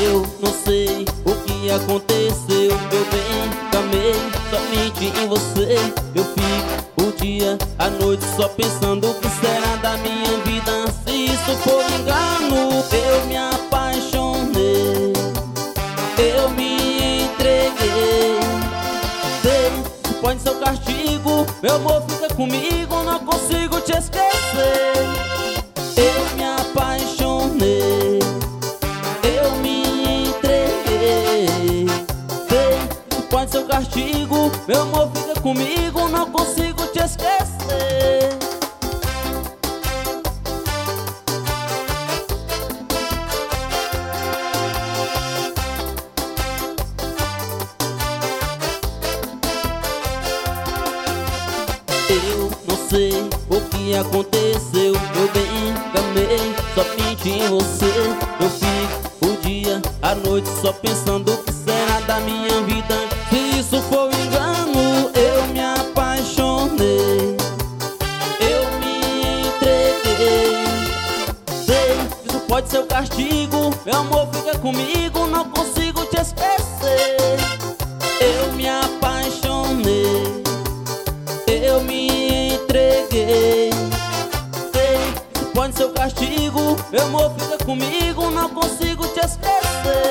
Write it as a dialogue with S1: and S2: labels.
S1: Eu não sei o que aconteceu, meu bem, amei somente em você. Eu fico o dia, a noite só pensando o que será da minha vida. Se isso for engano, eu me apaixonei, eu me entreguei. Sei, pode ser o castigo, meu amor fica comigo, não consigo te esquecer. Eu me apaixonei, eu me entreguei. Sei, pode ser o castigo, meu amor fica comigo, não consigo te esquecer. Eu não sei o que aconteceu, meu bem, amei somente em você. Eu fico o dia, a noite só pensando o que será da minha vida. Se isso for engano, eu me apaixonei, eu me entreguei. Sei, isso pode ser o castigo, meu amor fica comigo, não consigo te esquecer. Eu me apaixonei, eu me entreguei. Sei, isso pode ser o castigo, meu amor fica comigo, não consigo te esquecer.